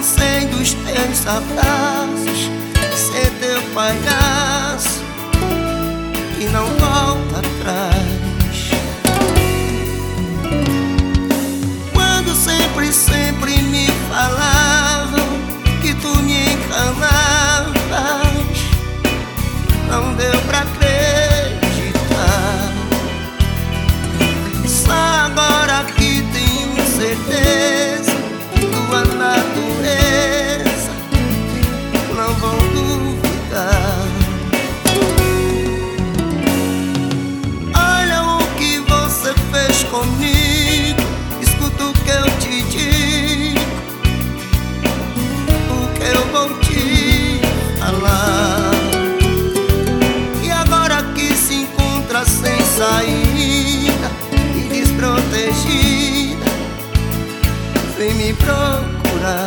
cansei dos teus abraços, ser teu palhaço que não volta atrás. Quando sempre me falavam que tu me enganavas, não deu pra acreditar. Só agora que tenho certeza, tua natureza não vou duvidar. Olha o que você fez comigo, escuta o que eu te digo, o que eu vou te falar. E agora que se encontra sem saída e desprotegida, vem me procurar.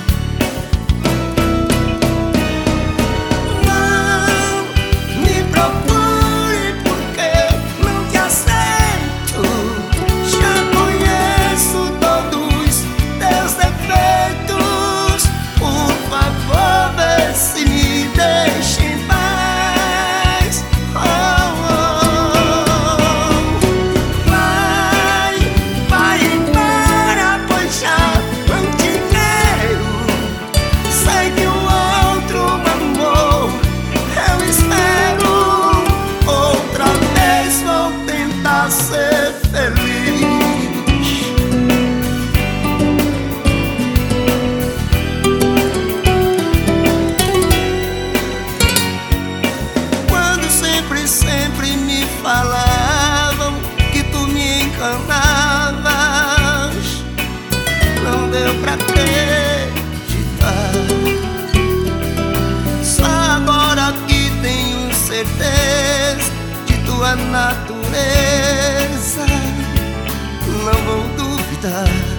Ser feliz. Quando sempre me falavam que tu me enganavas, não deu pra acreditar. Só agora que tenho certeza de tua natureza, não vou duvidar.